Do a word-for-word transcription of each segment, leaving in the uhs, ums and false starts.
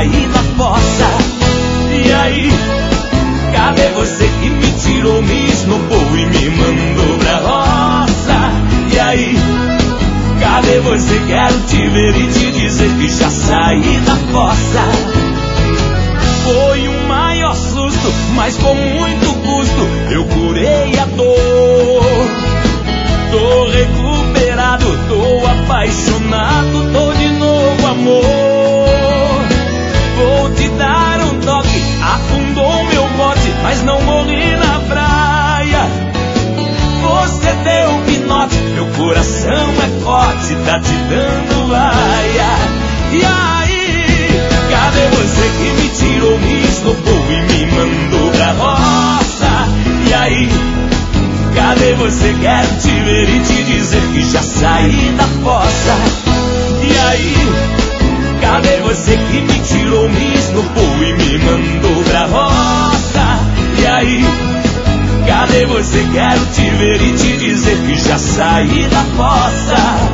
saí da fossa. E aí, cadê você que me tirou, me esnobou e me mandou pra roça? E aí, cadê você? Quero te ver e te dizer que já saí da fossa. Foi um maior susto, mas com muito custo eu curei a dor. Tô recuperado, tô apaixonado, tô de novo amor. Vou te dar um toque, afundou meu bote, mas não morri na praia. Você deu pinote, meu coração é forte, tá te dando aia. E aí, cadê você que me tirou, me esnobou e me mandou pra roça? E aí, cadê você? Quero te ver e te dizer que já saí da fossa. E aí, cadê você que me tirou, me esnobou e me mandou pra roça? E aí, cadê você? Quero te ver e te dizer que já saí da fossa.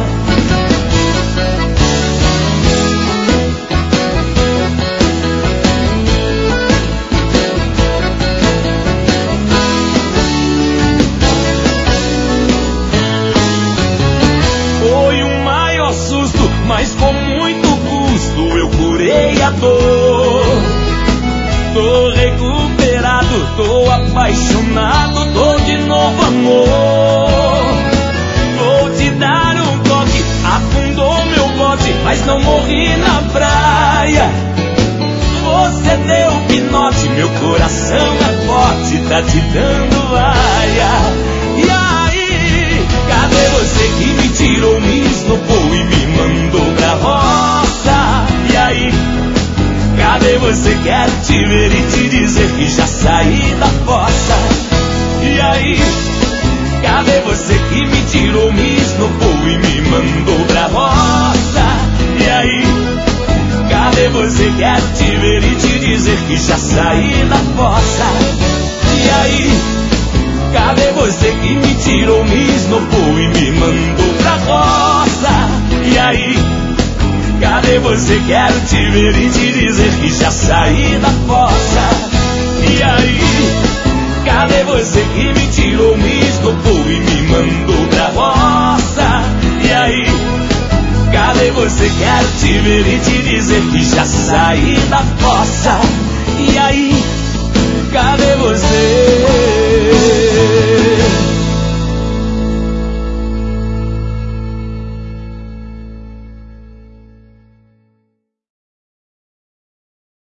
Mas com muito custo eu curei a dor. Tô recuperado, tô apaixonado, tô de novo amor. Vou te dar um toque, afundou meu bote, mas não morri na praia. Você deu pinote, meu coração é forte, tá te dando aia. E aí, cadê você que me tirou, me esnobou e me mandou pra roça? E aí, cadê você? Quero te ver e te dizer que já saí da fossa. E aí, cadê você que me tirou, me esnobou e me mandou pra roça? E aí, cadê você? Quero te ver e te dizer que já saí da fossa. E aí, cadê você que me tirou, me esnobou e me mandou pra roça? E aí, cadê você? Quero te ver e te dizer que já saí da fossa. E aí, cadê você que me tirou, me esnobou e me mandou pra roça? E aí, cadê você? Quero te ver e te dizer que já saí da fossa.